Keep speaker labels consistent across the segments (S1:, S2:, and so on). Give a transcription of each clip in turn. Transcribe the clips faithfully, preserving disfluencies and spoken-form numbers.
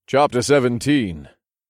S1: Chapter seventeen.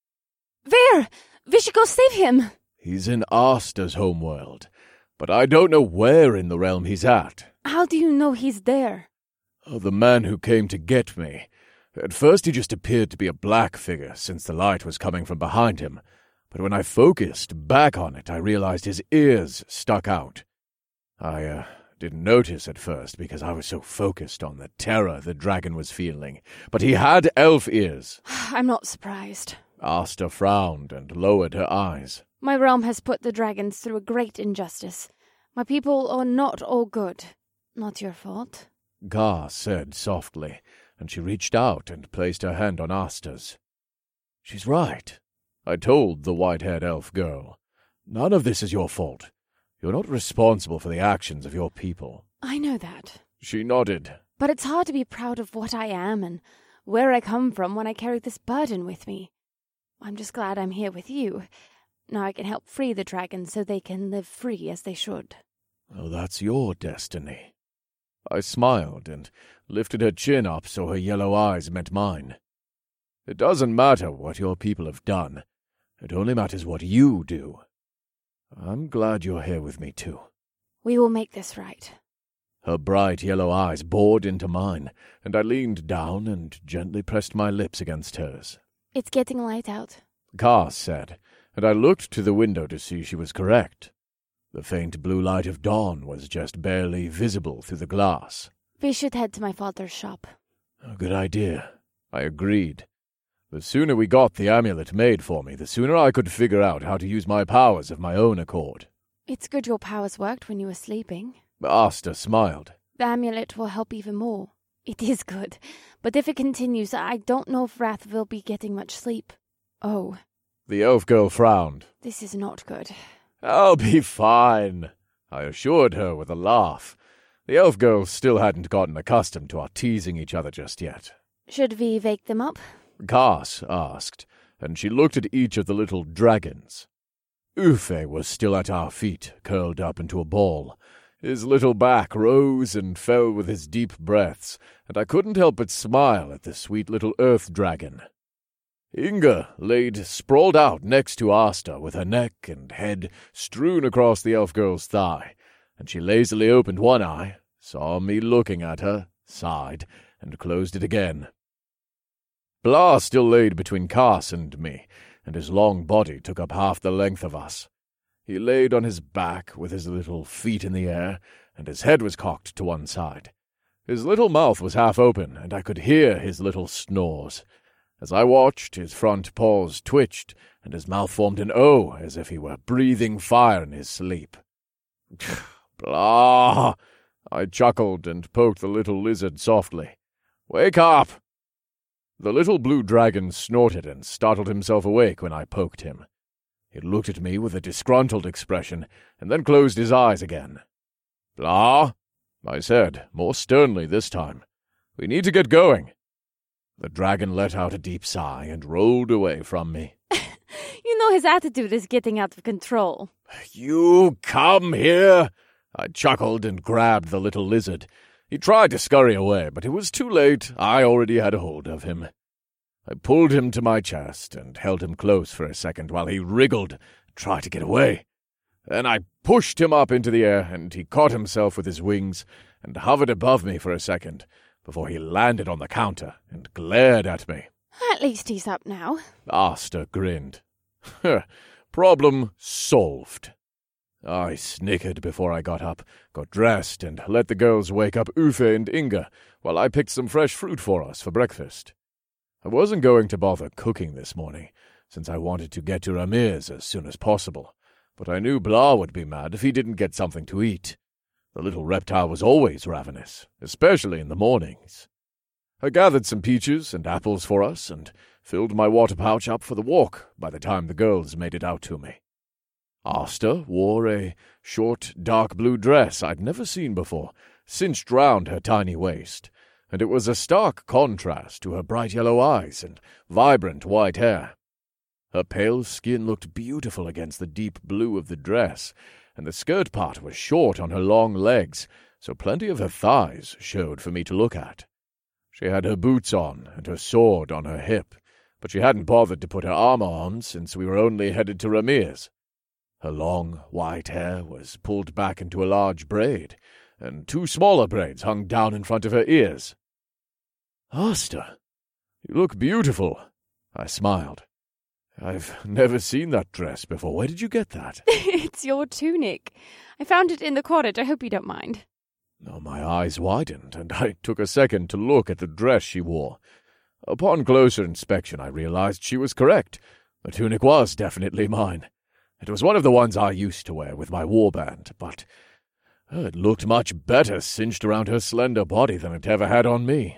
S2: Where? We should go save him.
S1: He's in Asta's homeworld, but I don't know where in the realm he's at.
S2: How do you know he's there?
S1: Oh, the man who came to get me. At first he just appeared to be a black figure, since the light was coming from behind him. But when I focused back on it, I realized his ears stuck out. I, uh... didn't notice at first because I was so focused on the terror the dragon was feeling. But he had elf ears.
S2: I'm not surprised.
S1: Asta frowned and lowered her eyes.
S2: My realm has put the dragons through a great injustice. My people are not all good. Not your fault.
S1: Gar said softly, and she reached out and placed her hand on Asta's. She's right, I told the white-haired elf girl. None of this is your fault. You're not responsible for the actions of your people.
S2: I know that.
S1: She nodded.
S2: But it's hard to be proud of what I am and where I come from when I carry this burden with me. I'm just glad I'm here with you. Now I can help free the dragons so they can live free as they should.
S1: Oh, that's your destiny. I smiled and lifted her chin up so her yellow eyes met mine. It doesn't matter what your people have done. It only matters what you do. I'm glad you're here with me, too.
S2: We will make this right.
S1: Her bright yellow eyes bored into mine, and I leaned down and gently pressed my lips against hers.
S2: It's getting light out,
S1: Gar said, and I looked to the window to see she was correct. The faint blue light of dawn was just barely visible through the glass.
S2: We should head to my father's shop.
S1: A good idea, I agreed. The sooner we got the amulet made for me, the sooner I could figure out how to use my powers of my own accord.
S2: It's good your powers worked when you were sleeping.
S1: Asta smiled.
S2: The amulet will help even more. It is good, but if it continues, I don't know if Wrath will be getting much sleep. Oh.
S1: The elf girl frowned.
S2: This is not good.
S1: I'll be fine, I assured her with a laugh. The elf girl still hadn't gotten accustomed to our teasing each other just yet.
S2: Should we wake them up?
S1: Cass asked, and she looked at each of the little dragons. Ufe was still at our feet, curled up into a ball. His little back rose and fell with his deep breaths, and I couldn't help but smile at the sweet little earth dragon. Inga laid sprawled out next to Asta with her neck and head strewn across the elf girl's thigh, and she lazily opened one eye, saw me looking at her, sighed, and closed it again. Blah still laid between Cass and me, and his long body took up half the length of us. He laid on his back with his little feet in the air, and his head was cocked to one side. His little mouth was half open, and I could hear his little snores. As I watched, his front paws twitched, and his mouth formed an O, as if he were breathing fire in his sleep. Blah! I chuckled and poked the little lizard softly. Wake up! The little blue dragon snorted and startled himself awake when I poked him. He looked at me with a disgruntled expression, and then closed his eyes again. Blah, I said, more sternly this time. We need to get going. The dragon let out a deep sigh and rolled away from me.
S2: You know his attitude is getting out of control.
S1: You come here! I chuckled and grabbed the little lizard. He tried to scurry away, but it was too late. I already had a hold of him. I pulled him to my chest and held him close for a second while he wriggled and tried to get away. Then I pushed him up into the air, and he caught himself with his wings and hovered above me for a second before he landed on the counter and glared at me.
S2: At least he's up now.
S1: Asta grinned. Problem solved. I snickered before I got up, got dressed, and let the girls wake up Ufe and Inga while I picked some fresh fruit for us for breakfast. I wasn't going to bother cooking this morning, since I wanted to get to Ramir's as soon as possible, but I knew Blah would be mad if he didn't get something to eat. The little reptile was always ravenous, especially in the mornings. I gathered some peaches and apples for us, and filled my water pouch up for the walk by the time the girls made it out to me. Asta wore a short, dark blue dress I'd never seen before, cinched round her tiny waist, and it was a stark contrast to her bright yellow eyes and vibrant white hair. Her pale skin looked beautiful against the deep blue of the dress, and the skirt part was short on her long legs, so plenty of her thighs showed for me to look at. She had her boots on and her sword on her hip, but she hadn't bothered to put her armor on since we were only headed to Ramir's. Her long, white hair was pulled back into a large braid, and two smaller braids hung down in front of her ears. "Asta, you look beautiful," I smiled. "I've never seen that dress before. Where did you get that?"
S2: "It's your tunic. I found it in the cottage. I hope you don't mind."
S1: Oh, my eyes widened, and I took a second to look at the dress she wore. Upon closer inspection, I realized she was correct. The tunic was definitely mine. It was one of the ones I used to wear with my warband, but it looked much better cinched around her slender body than it ever had on me.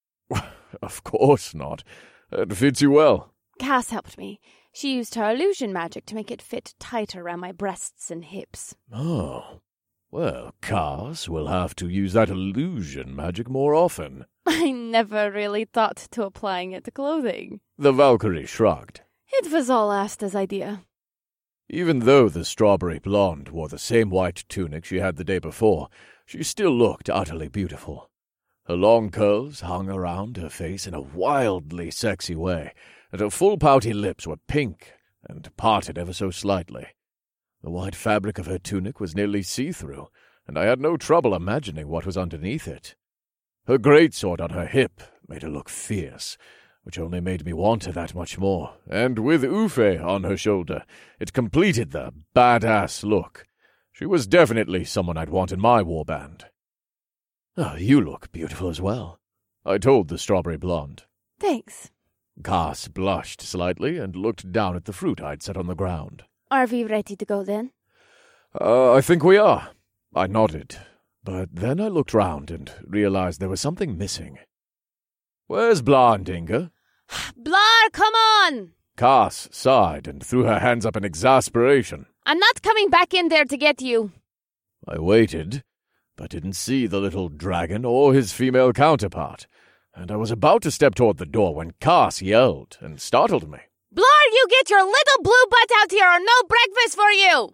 S1: "Of course not. It fits you well."
S2: Cass helped me. She used her illusion magic to make it fit tighter around my breasts and hips.
S1: "Oh. Well, Cass will have to use that illusion magic more often."
S2: I never really thought to applying it to clothing.
S1: The Valkyrie shrugged.
S2: It was all Asta's idea.
S1: Even though the strawberry blonde wore the same white tunic she had the day before, she still looked utterly beautiful. Her long curls hung around her face in a wildly sexy way, and her full pouty lips were pink and parted ever so slightly. The white fabric of her tunic was nearly see-through, and I had no trouble imagining what was underneath it. Her greatsword on her hip made her look fierce, which only made me want her that much more, and with Ufe on her shoulder, it completed the badass look. She was definitely someone I'd want in my warband. "Oh, you look beautiful as well," I told the strawberry blonde.
S2: Thanks.
S1: Cass blushed slightly and looked down at the fruit I'd set on the ground.
S2: Are we ready to go then?
S1: Uh, I think we are. I nodded, but then I looked round and realized there was something missing. "Where's Blah and Inga?"
S2: Blar, come on!
S1: Cass sighed and threw her hands up in exasperation.
S2: I'm not coming back in there to get you.
S1: I waited, but didn't see the little dragon or his female counterpart, and I was about to step toward the door when Cass yelled and startled me.
S2: Blar, you get your little blue butt out here or no breakfast for you!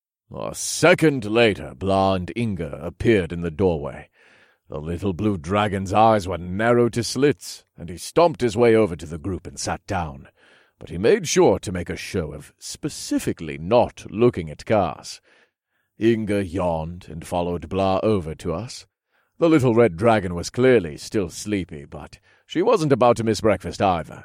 S1: A second later, Blah and Inga appeared in the doorway. The little blue dragon's eyes were narrowed to slits, and he stomped his way over to the group and sat down. But he made sure to make a show of specifically not looking at Cass. Inga yawned and followed Blah over to us. The little red dragon was clearly still sleepy, but she wasn't about to miss breakfast either.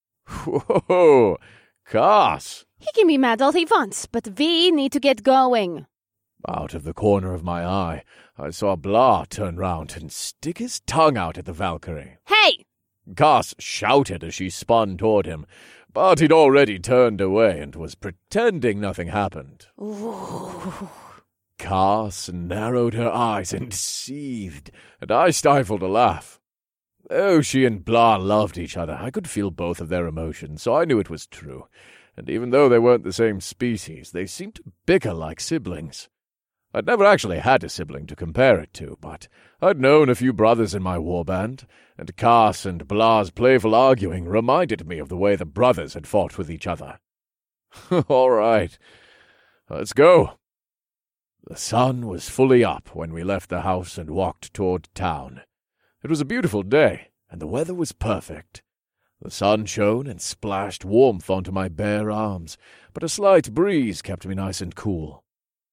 S1: "Whoa, Cass!"
S2: He can be mad all he wants, but we need to get going.
S1: Out of the corner of my eye, I saw Blah turn round and stick his tongue out at the Valkyrie.
S2: Hey!
S1: Cass shouted as she spun toward him, but he'd already turned away and was pretending nothing happened.
S2: Ooh.
S1: Cass narrowed her eyes and seethed, and I stifled a laugh. Oh, she and Blah loved each other. I could feel both of their emotions, so I knew it was true. And even though they weren't the same species, they seemed to bicker like siblings. I'd never actually had a sibling to compare it to, but I'd known a few brothers in my warband, and Cass and Blah's playful arguing reminded me of the way the brothers had fought with each other. All right, let's go. The sun was fully up when we left the house and walked toward town. It was a beautiful day, and the weather was perfect. The sun shone and splashed warmth onto my bare arms, but a slight breeze kept me nice and cool.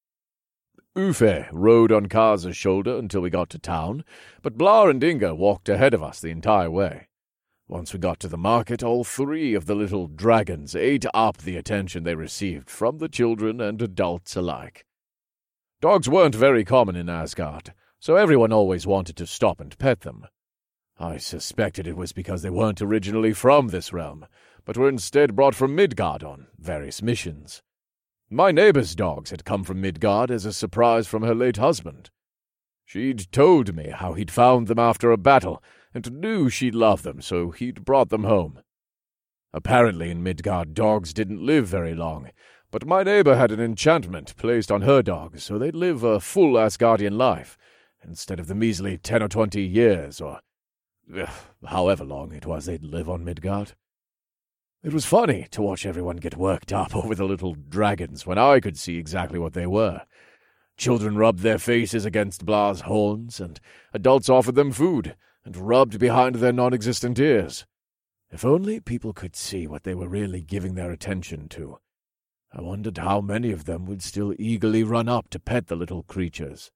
S1: Ufe rode on Cass's shoulder until we got to town, but Blah and Inga walked ahead of us the entire way. Once we got to the market, all three of the little dragons ate up the attention they received from the children and adults alike. Dogs weren't very common in Asgard, so everyone always wanted to stop and pet them. I suspected it was because they weren't originally from this realm, but were instead brought from Midgard on various missions. My neighbor's dogs had come from Midgard as a surprise from her late husband. She'd told me how he'd found them after a battle, and knew she'd love them, so he'd brought them home. Apparently in Midgard dogs didn't live very long, but my neighbor had an enchantment placed on her dogs so they'd live a full Asgardian life, instead of the measly ten or twenty years, or ugh, however long it was they'd live on Midgard. It was funny to watch everyone get worked up over the little dragons when I could see exactly what they were. Children rubbed their faces against Blah's horns, and adults offered them food and rubbed behind their non-existent ears. If only people could see what they were really giving their attention to. I wondered how many of them would still eagerly run up to pet the little creatures.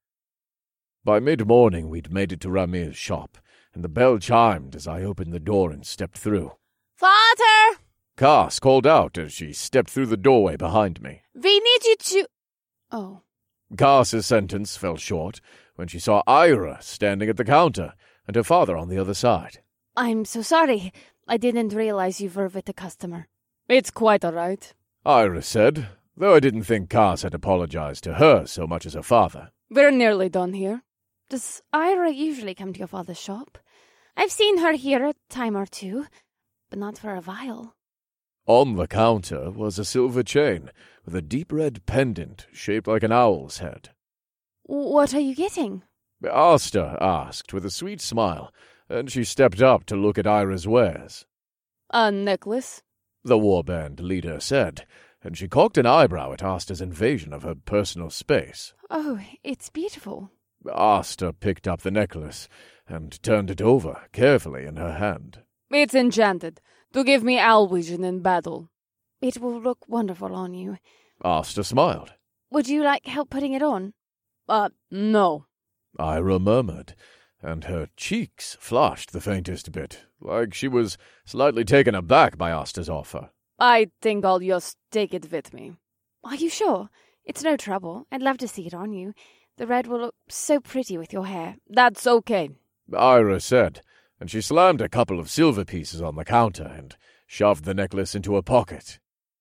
S1: By mid-morning we'd made it to Ramir's shop, and the bell chimed as I opened the door and stepped through.
S2: Father!
S1: Cass called out as she stepped through the doorway behind me.
S2: We need you to... Oh.
S1: Cass's sentence fell short when she saw Ira standing at the counter and her father on the other side.
S2: I'm so sorry. I didn't realize you were with a customer. It's quite all right,
S1: Ira said, though I didn't think Cass had apologized to her so much as her father.
S2: We're nearly done here. Does Ira usually come to your father's shop? I've seen her here a time or two, but not for a while.
S1: On the counter was a silver chain with a deep red pendant shaped like an owl's head.
S2: What are you getting?
S1: Asta asked with a sweet smile, and she stepped up to look at Ira's wares.
S2: A necklace,
S1: the warband leader said, and she cocked an eyebrow at Asta's invasion of her personal space.
S2: Oh, it's beautiful.
S1: Asta picked up the necklace and turned it over carefully in her hand.
S2: It's enchanted to give me owl vision in battle. It will look wonderful on you.
S1: Asta smiled.
S2: Would you like help putting it on? Uh, no.
S1: Ira murmured, and her cheeks flushed the faintest bit, like she was slightly taken aback by Asta's offer.
S2: I think I'll just take it with me. Are you sure? It's no trouble. I'd love to see it on you. The red will look so pretty with your hair. That's okay,
S1: Ira said, and she slammed a couple of silver pieces on the counter and shoved the necklace into her pocket.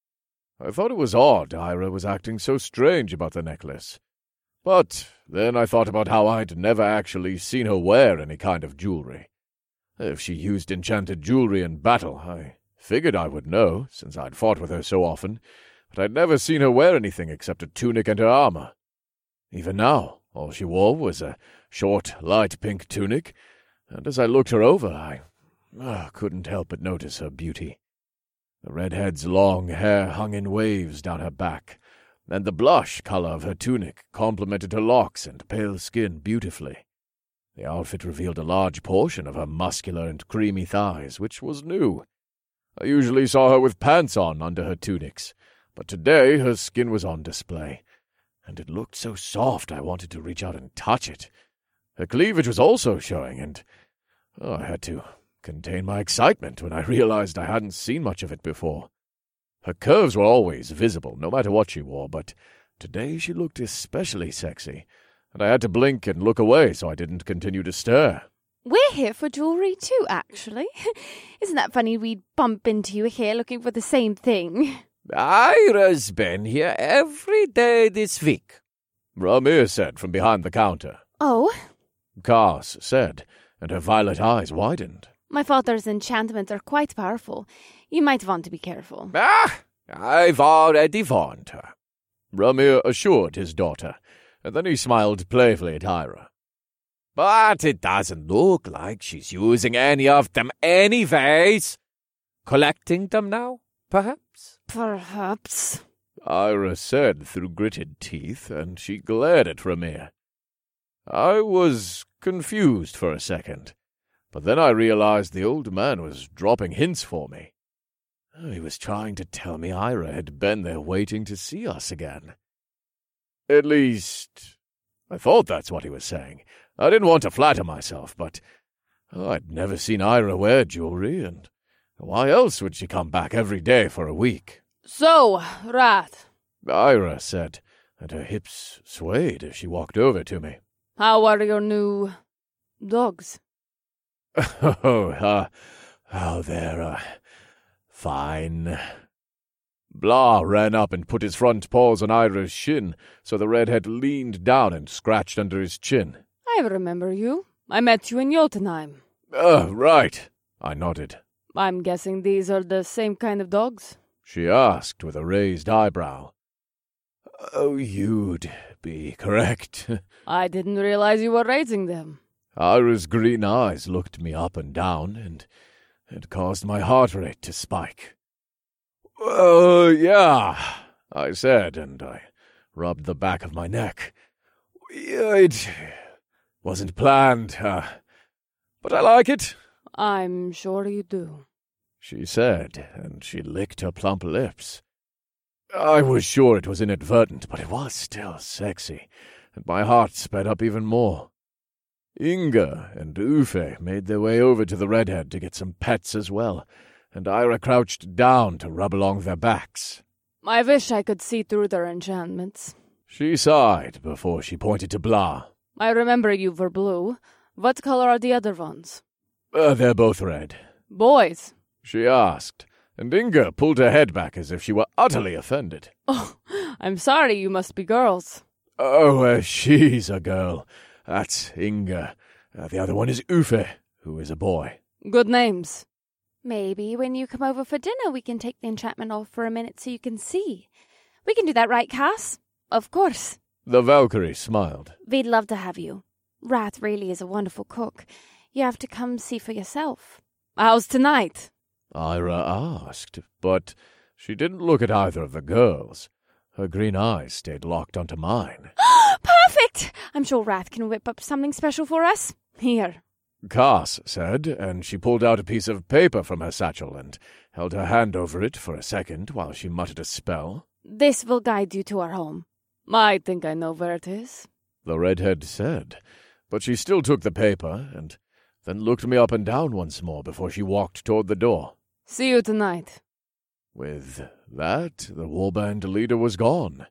S1: I thought it was odd Ira was acting so strange about the necklace. But then I thought about how I'd never actually seen her wear any kind of jewelry. If she used enchanted jewelry in battle, I figured I would know, since I'd fought with her so often, but I'd never seen her wear anything except a tunic and her armor. Even now, all she wore was a short, light pink tunic, and as I looked her over, I uh, couldn't help but notice her beauty. The redhead's long hair hung in waves down her back, and the blush color of her tunic complemented her locks and pale skin beautifully. The outfit revealed a large portion of her muscular and creamy thighs, which was new. I usually saw her with pants on under her tunics, but today her skin was on display, and it looked so soft I wanted to reach out and touch it. Her cleavage was also showing, and oh, I had to contain my excitement when I realized I hadn't seen much of it before. Her curves were always visible, no matter what she wore, but today she looked especially sexy, and I had to blink and look away so I didn't continue to stare.
S2: We're here for jewelry too, actually. Isn't that funny we'd bump into you here looking for the same thing?
S3: Ira's been here every day this week,
S1: Ramir said from behind the counter.
S2: Oh?
S1: Cass said, and her violet eyes widened.
S2: My father's enchantments are quite powerful. You might want to be careful.
S3: Ah, I've already warned her,
S1: Ramir assured his daughter, and then he smiled playfully at Ira.
S3: But it doesn't look like she's using any of them anyways. Collecting them now, perhaps?
S2: Perhaps,
S1: Ira said through gritted teeth, and she glared at Ramir. I was confused for a second, but then I realized the old man was dropping hints for me. He was trying to tell me Ira had been there waiting to see us again. At least, I thought that's what he was saying. I didn't want to flatter myself, but oh, I'd never seen Ira wear jewelry, and why else would she come back every day for a week?
S2: So, Rat,
S1: Ira said, and her hips swayed as she walked over to me.
S2: How are your new dogs?
S1: Oh, uh, oh, they're, uh, fine. Blah ran up and put his front paws on Ira's shin, so the redhead leaned down and scratched under his chin.
S2: I remember you. I met you in Jotunheim.
S1: Oh, right, I nodded.
S2: I'm guessing these are the same kind of dogs?
S1: She asked with a raised eyebrow. Oh, you'd be correct.
S2: I didn't realize you were raising them.
S1: Ira's green eyes looked me up and down, and it caused my heart rate to spike. Oh, uh, yeah, I said, and I rubbed the back of my neck. It wasn't planned, uh, but I like it.
S2: I'm sure you do.
S1: she said, and she licked her plump lips. I was sure it was inadvertent, but it was still sexy, and my heart sped up even more. Inga and Uffe made their way over to the redhead to get some pets as well, and Ira crouched down to rub along their backs.
S2: I wish I could see through their enchantments.
S1: She sighed before she pointed to Blah.
S2: I remember you were blue. What color are the other ones?
S1: Uh, they're both red.
S2: Boys?
S1: She asked, and Inga pulled her head back as if she were utterly offended.
S2: Oh, I'm sorry, you must be girls.
S1: Oh, uh, she's a girl. That's Inga. Uh, the other one is Uffe, who is a boy.
S2: Good names. Maybe when you come over for dinner we can take the enchantment off for a minute so you can see. We can do that, right, Cass? Of course.
S1: The Valkyrie smiled.
S2: We'd love to have you. Rath really is a wonderful cook. You have to come see for yourself. How's tonight?
S1: Ira asked, but she didn't look at either of the girls. Her green eyes stayed locked onto mine.
S2: Perfect! I'm sure Rath can whip up something special for us. Here.
S1: Cass said, and she pulled out a piece of paper from her satchel and held her hand over it for a second while she muttered a spell.
S2: This will guide you to our home. I think I know where it is.
S1: The redhead said, but she still took the paper and then looked me up and down once more before she walked toward the door.
S2: See you tonight.
S1: With that, the warband leader was gone.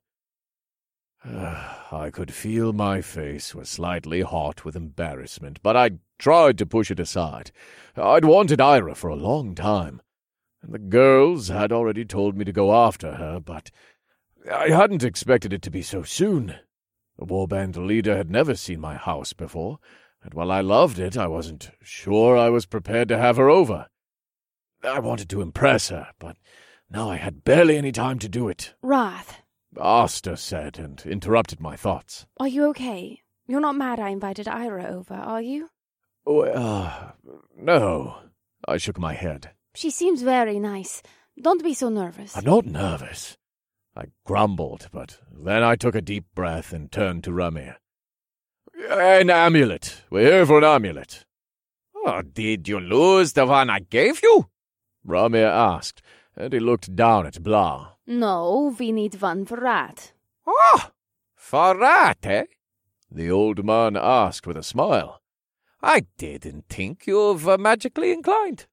S1: I could feel my face was slightly hot with embarrassment, but I tried to push it aside. I'd wanted Ira for a long time, and the girls had already told me to go after her, but I hadn't expected it to be so soon. The warband leader had never seen my house before, and while I loved it, I wasn't sure I was prepared to have her over. I wanted to impress her, but now I had barely any time to do it.
S2: Rath.
S1: Asta said, and interrupted my thoughts.
S2: Are you okay? You're not mad I invited Ira over, are you?
S1: Oh, uh, no. I shook my head.
S2: She seems very nice. Don't be so nervous.
S1: I'm not nervous. I grumbled, but then I took a deep breath and turned to Ramir. An amulet. We're here for an amulet.
S3: Oh, did you lose the one I gave you?
S1: Ramir asked, and he looked down at Blah.
S2: No, we need one for Rath.
S3: Oh, for Rath, eh?
S1: The old man asked with a smile.
S3: I didn't think you were magically inclined.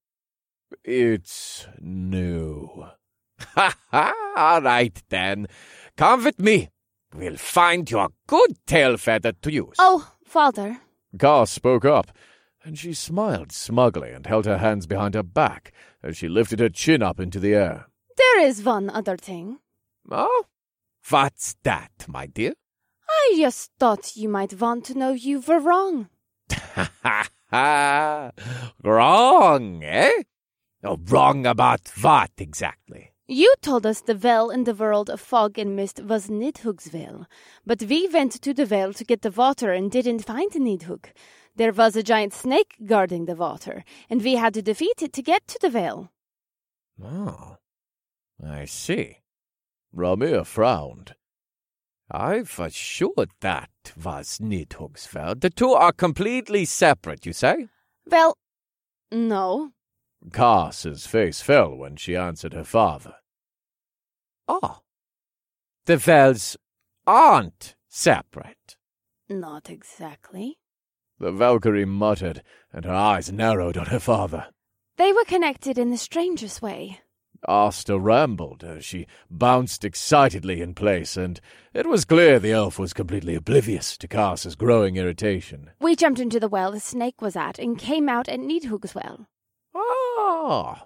S1: It's new.
S3: Ha ha! All right, then. Come with me. We'll find you a good tail feather to use.
S2: Oh, father.
S1: Cass spoke up, and she smiled smugly and held her hands behind her back as she lifted her chin up into the air.
S2: There is one other thing.
S3: Oh? What's that, my dear?
S2: I just thought you might want to know you were wrong.
S3: Ha ha ha! Wrong, eh? Oh, wrong about what, exactly?
S2: You told us the well in the world of fog and mist was Nidhugg's well, but we went to the well to get the water and didn't find Nidhugg. There was a giant snake guarding the water, and we had to defeat it to get to the well.
S3: Oh, I see.
S1: Ramir frowned.
S3: I was sure that was Nidhugg's well. The two are completely separate, you say?
S2: Well, no.
S1: Cass's face fell when she answered her father.
S3: Oh, the wells aren't separate.
S2: Not exactly.
S1: The Valkyrie muttered, and her eyes narrowed on her father.
S2: They were connected in the strangest way.
S1: Asta rambled as she bounced excitedly in place, and it was clear the elf was completely oblivious to Cass's growing irritation.
S2: We jumped into the well the snake was at and came out at Nidhugg's well.
S3: Oh,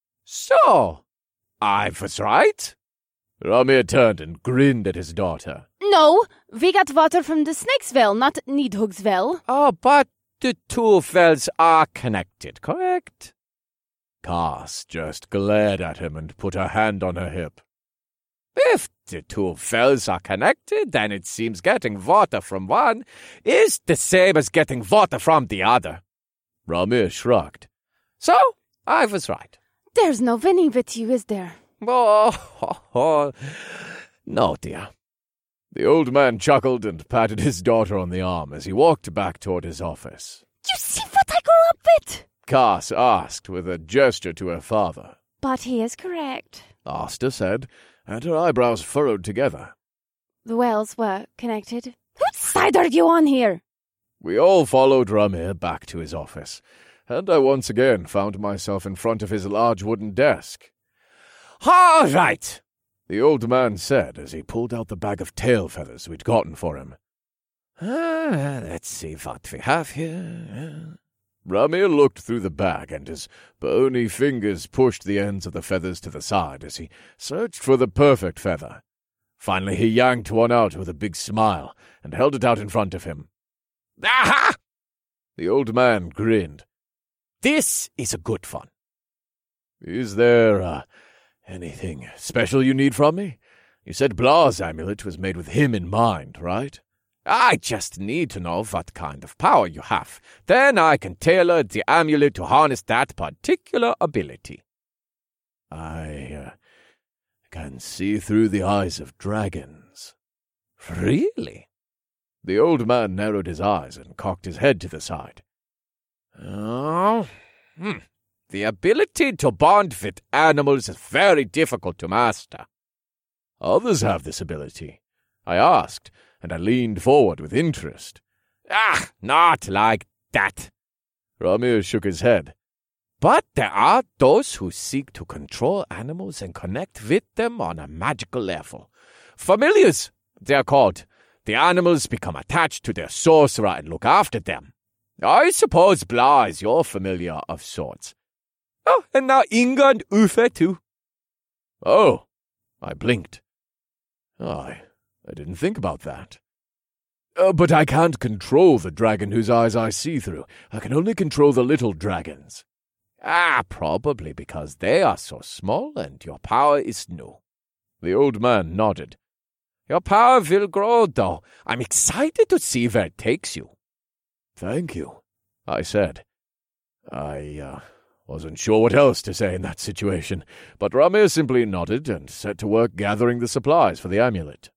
S3: so I was right?
S1: Ramir turned and grinned at his daughter.
S2: No, we got water from the snake's well, not Nidhugg's well.
S3: Oh, but the two wells are connected, correct?
S1: Cass just glared at him and put her hand on her hip.
S3: If the two wells are connected, then it seems getting water from one is the same as getting water from the other.
S1: Ramir shrugged.
S3: So, I was right.
S2: There's no winning with you, is there?
S3: Oh, oh, oh, no, dear.
S1: The old man chuckled and patted his daughter on the arm as he walked back toward his office.
S2: You see what I grew up with?
S1: Cass asked with a gesture to her father.
S2: But he is correct,
S1: Asta said, and her eyebrows furrowed together.
S2: The wells were connected. Whose side are you on here?
S1: We all followed Ramir back to his office, and I once again found myself in front of his large wooden desk.
S3: All right,
S1: the old man said as he pulled out the bag of tail feathers we'd gotten for him.
S3: Uh, let's see what we have here.
S1: Ramir looked through the bag, and his bony fingers pushed the ends of the feathers to the side as he searched for the perfect feather. Finally, he yanked one out with a big smile and held it out in front of him.
S3: Aha!
S1: The old man grinned.
S3: This is a good one.
S1: Is there uh, anything special you need from me? You said Blah's amulet was made with him in mind, right?
S3: I just need to know what kind of power you have. Then I can tailor the amulet to harness that particular ability.
S1: I uh, can see through the eyes of dragons.
S3: Really?
S1: The old man narrowed his eyes and cocked his head to the side.
S3: Oh, hmm. The ability to bond with animals is very difficult to master.
S1: Others have this ability, I asked, and I leaned forward with interest.
S3: Ah, not like that.
S1: Ramir shook his head.
S3: But there are those who seek to control animals and connect with them on a magical level. Familiars, they're called. The animals become attached to their sorcerer and look after them. I suppose Blah is your familiar of sorts. Oh, and now Inga and Uffe too.
S1: Oh, I blinked. I, I didn't think about that. Uh, but I can't control the dragon whose eyes I see through. I can only control the little dragons.
S3: Ah, probably because they are so small and your power is new.
S1: The old man nodded.
S3: Your power will grow, though. I'm excited to see where it takes you.
S1: Thank you, I said. I uh, wasn't sure what else to say in that situation, but Ramir simply nodded and set to work gathering the supplies for the amulet.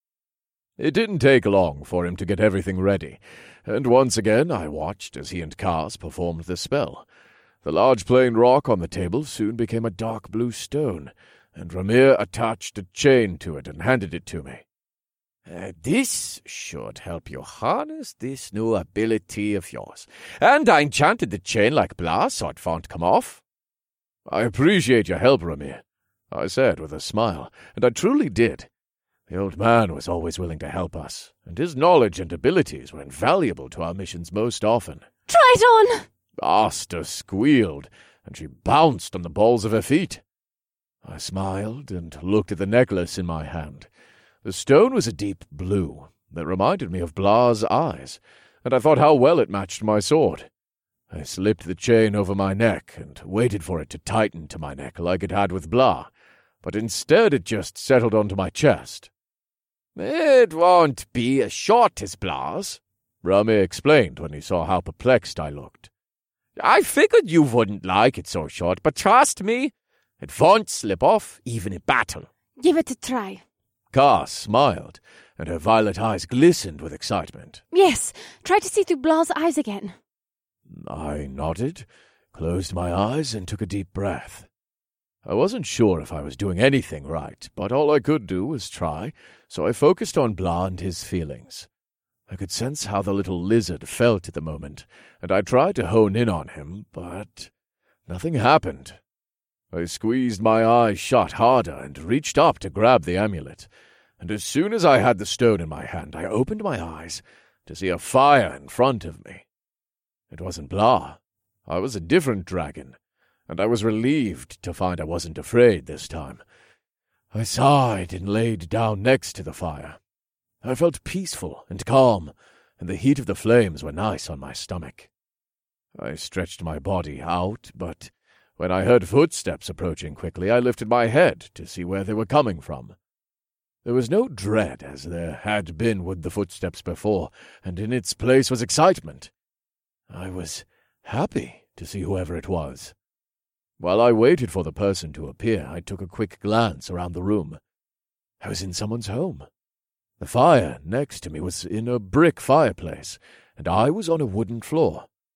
S1: It didn't take long for him to get everything ready, and once again I watched as he and Cass performed the spell. The large plain rock on the table soon became a dark blue stone, and Ramir attached a chain to it and handed it to me.
S3: Uh, this should help you harness this new ability of yours. And I enchanted the chain like Blah so it won't come off.
S1: I appreciate your help, Ramir, I said with a smile, and I truly did. The old man was always willing to help us, and his knowledge and abilities were invaluable to our missions most often.
S2: Try it on!
S1: Asta squealed, and she bounced on the balls of her feet. I smiled and looked at the necklace in my hand. The stone was a deep blue that reminded me of Blah's eyes, and I thought how well it matched my sword. I slipped the chain over my neck and waited for it to tighten to my neck like it had with Blah, but instead it just settled onto my chest.
S3: It won't be as short as Blah's,
S1: Ramir explained when he saw how perplexed I looked.
S3: I figured you wouldn't like it so short, but trust me, it won't slip off, even in battle.
S2: Give it a try.
S1: Cass smiled, and her violet eyes glistened with excitement.
S2: Yes, try to see through Blah's eyes again.
S1: I nodded, closed my eyes, and took a deep breath. I wasn't sure if I was doing anything right, but all I could do was try, so I focused on Blah and his feelings. I could sense how the little lizard felt at the moment, and I tried to hone in on him, but nothing happened. I squeezed my eyes shut harder and reached up to grab the amulet, and as soon as I had the stone in my hand, I opened my eyes to see a fire in front of me. It wasn't Blah. I was a different dragon, and I was relieved to find I wasn't afraid this time. I sighed and laid down next to the fire. I felt peaceful and calm, and the heat of the flames were nice on my stomach. I stretched my body out, but when I heard footsteps approaching quickly, I lifted my head to see where they were coming from. There was no dread, as there had been with the footsteps before, and in its place was excitement. I was happy to see whoever it was. While I waited for the person to appear, I took a quick glance around the room. I was in someone's home. The fire next to me was in a brick fireplace, and I was on a wooden floor.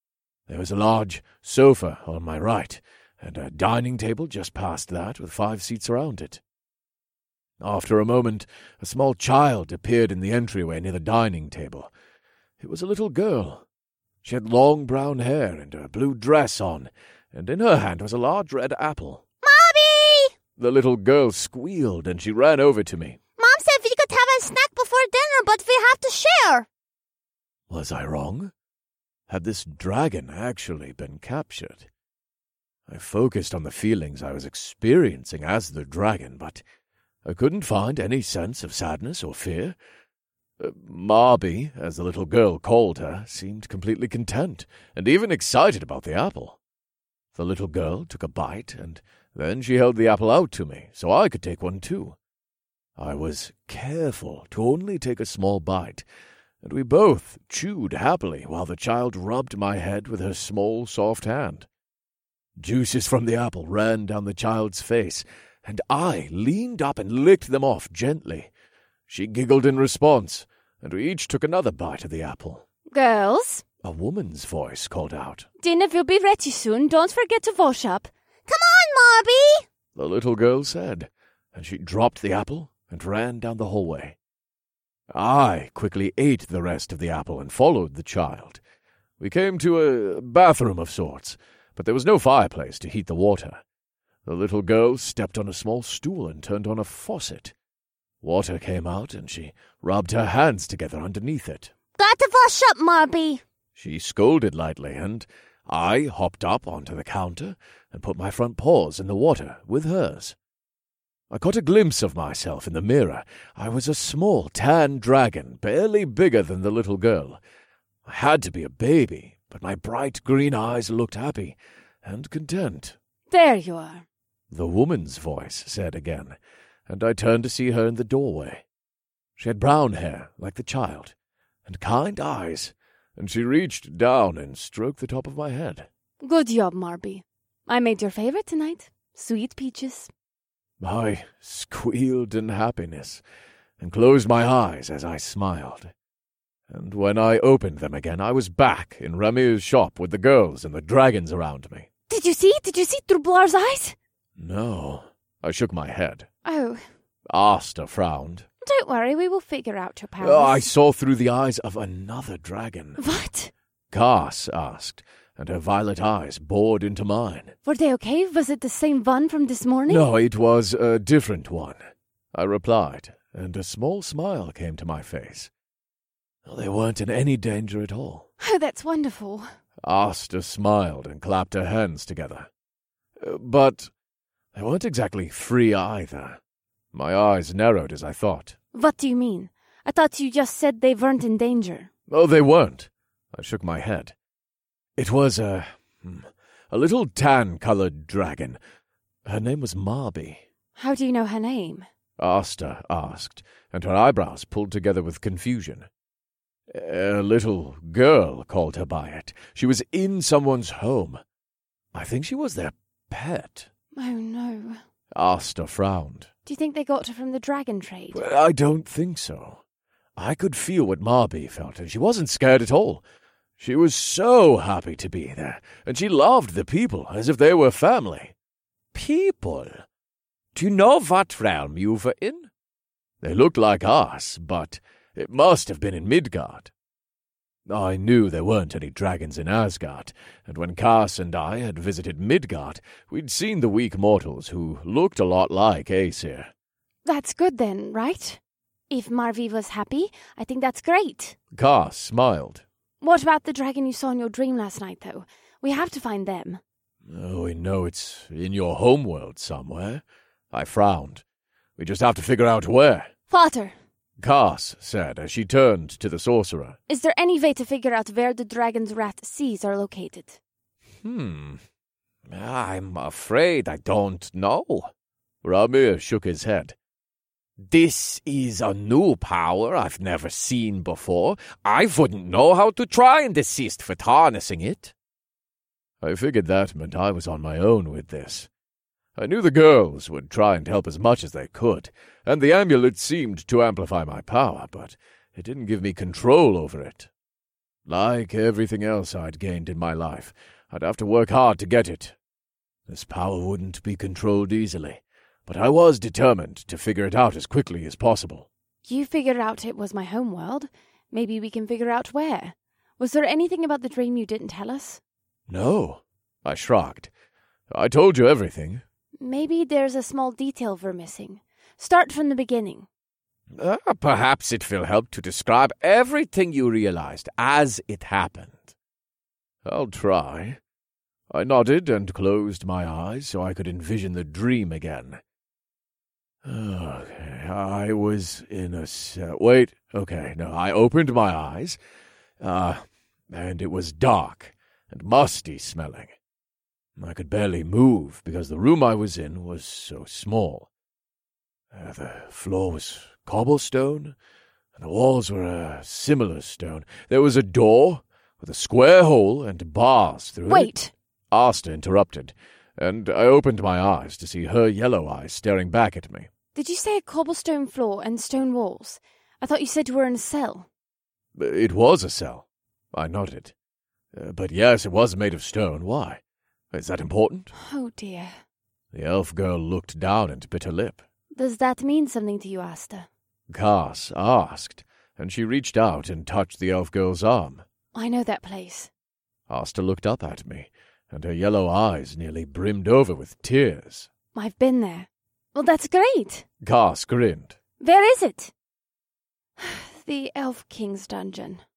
S1: There was a large sofa on my right, and a dining table just past that with five seats around it. After a moment, a small child appeared in the entryway near the dining table. It was a little girl. She had long brown hair and a blue dress on, and in her hand was a large red apple.
S4: Mommy!
S1: The little girl squealed, and she ran over to me.
S4: Mom said we could have a snack before dinner, but we have to share.
S1: Was I wrong? Had this dragon actually been captured? I focused on the feelings I was experiencing as the dragon, but I couldn't find any sense of sadness or fear. Uh, Marby, as the little girl called her, seemed completely content, and even excited about the apple. The little girl took a bite, and then she held the apple out to me, so I could take one too. I was careful to only take a small bite, and we both chewed happily while the child rubbed my head with her small, soft hand. Juices from the apple ran down the child's face, and I leaned up and licked them off gently. She giggled in response, and we each took another bite of the apple.
S2: Girls?
S1: A woman's voice called out.
S2: Dinner will be ready soon. Don't forget to wash up.
S4: Come on, Marby!
S1: The little girl said, and she dropped the apple and ran down the hallway. I quickly ate the rest of the apple and followed the child. We came to a bathroom of sorts, but there was no fireplace to heat the water. The little girl stepped on a small stool and turned on a faucet. Water came out, and she rubbed her hands together underneath it.
S4: Got to wash up, Marby.
S1: She scolded lightly, and I hopped up onto the counter and put my front paws in the water with hers. I caught a glimpse of myself in the mirror. I was a small tan dragon, barely bigger than the little girl. I had to be a baby, but my bright green eyes looked happy and content.
S2: There you are.
S1: The woman's voice said again, and I turned to see her in the doorway. She had brown hair, like the child, and kind eyes, and she reached down and stroked the top of my head.
S2: Good job, Marby. I made your favorite tonight. Sweet peaches.
S1: I squealed in happiness and closed my eyes as I smiled. And when I opened them again, I was back in Ramir's shop with the girls and the dragons around me.
S2: Did you see? Did you see through Blar's eyes?
S1: No. I shook my head.
S2: Oh.
S1: Asta frowned.
S2: Don't worry, we will figure out your powers.
S1: Oh, I saw through the eyes of another dragon.
S2: What?
S1: Cass asked, and her violet eyes bored into mine.
S2: Were they okay? Was it the same one from this morning?
S1: No, it was a different one, I replied, and a small smile came to my face. They weren't in any danger at all.
S2: Oh, that's wonderful.
S1: Asta smiled and clapped her hands together. But they weren't exactly free either. My eyes narrowed as I thought.
S2: What do you mean? I thought you just said they weren't in danger.
S1: Oh, they weren't. I shook my head. It was a... a little tan-colored dragon. Her name was Marby.
S2: How do you know her name?
S1: Asta asked, and her eyebrows pulled together with confusion. A little girl called her by it. She was in someone's home. I think she was their pet.
S2: Oh, no.
S1: Asta frowned.
S2: Do you think they got her from the dragon trade?
S1: Well, I don't think so. I could feel what Marby felt, and she wasn't scared at all. She was so happy to be there, and she loved the people as if they were family.
S3: People? Do you know what realm you were in?
S1: They looked like us, but it must have been in Midgard. I knew there weren't any dragons in Asgard, and when Cass and I had visited Midgard, we'd seen the weak mortals who looked a lot like Aesir.
S2: That's good then, right? If Marby was happy, I think that's great.
S1: Cass smiled.
S2: What about the dragon you saw in your dream last night, though? We have to find them.
S1: Oh, we know it's in your homeworld somewhere. I frowned. We just have to figure out where.
S2: Father!
S1: Cass said as she turned to the sorcerer.
S2: Is there any way to figure out where the dragon's wrath seas are located?
S3: Hmm. I'm afraid I don't know.
S1: Ramir shook his head.
S3: This is a new power I've never seen before. I wouldn't know how to try and assist with harnessing it.
S1: I figured that meant I was on my own with this. I knew the girls would try and help as much as they could, and the amulet seemed to amplify my power, but it didn't give me control over it. Like everything else I'd gained in my life, I'd have to work hard to get it. This power wouldn't be controlled easily, but I was determined to figure it out as quickly as possible.
S2: You figured out it was my homeworld. Maybe we can figure out where. Was there anything about the dream you didn't tell us?
S1: No, I shrugged. I told you everything.
S2: Maybe there's a small detail we're missing. Start from the beginning.
S3: Uh, perhaps it will help to describe everything you realized as it happened.
S1: I'll try. I nodded and closed my eyes so I could envision the dream again. Okay, I was in a cell. Wait, okay, no, I opened my eyes, uh, and it was dark and musty smelling. I could barely move because the room I was in was so small. Uh, the floor was cobblestone, and the walls were a similar stone. There was a door with a square hole and bars through
S2: Wait.
S1: it. Wait! Asta interrupted, and I opened my eyes to see her yellow eyes staring back at me.
S2: Did you say a cobblestone floor and stone walls? I thought you said you were in a cell.
S1: It was a cell. I nodded. Uh, but yes, it was made of stone. Why? Is that important?
S2: Oh, dear.
S1: The elf girl looked down and bit her lip.
S2: Does that mean something to you, Asta?
S1: Cass asked, and she reached out and touched the elf girl's arm.
S2: I know that place.
S1: Asta looked up at me, and her yellow eyes nearly brimmed over with tears.
S2: I've been there. Well, that's great.
S1: Cass grinned.
S2: Where is it? The Elf King's dungeon.